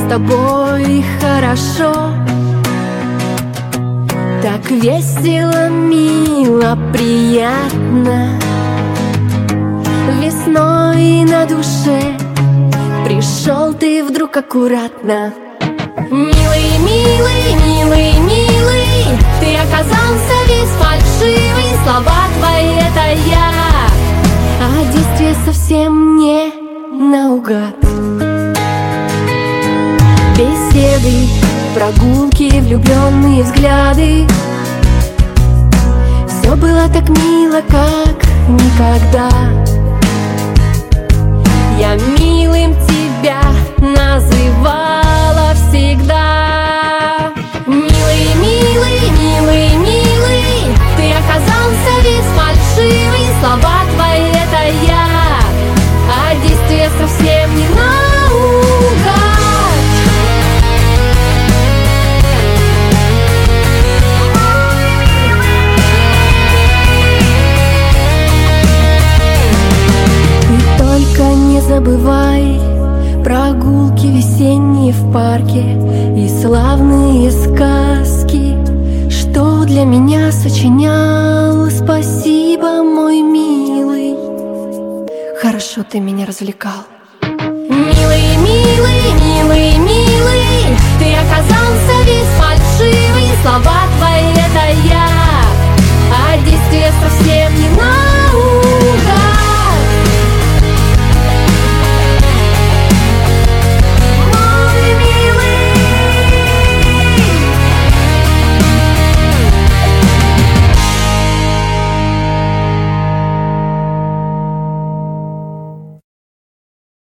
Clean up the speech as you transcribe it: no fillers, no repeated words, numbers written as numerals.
тобой хорошо. Так весело, мило, приятно. Весной на душе пришел ты вдруг аккуратно. Милый, милый, милый, милый, ты оказался весь фальшивый. Слова твои — это я, а действия совсем не наугад. Беседы, прогулки, влюбленные взгляды — все было так мило, как никогда. Я милым тебя называла всегда. Милый, милый, милый, милый, ты оказался весь фальшивый. Слова твои — это я, а действия совсем не наугад. Ты только не забывай прогулки весенние в парке и славные сказки, что для меня сочинял. Спасибо, мой милый, хорошо ты меня развлекал. Милый, милый, милый, милый, ты оказался весь фальшивый. Слова твои — это я, а действия совсем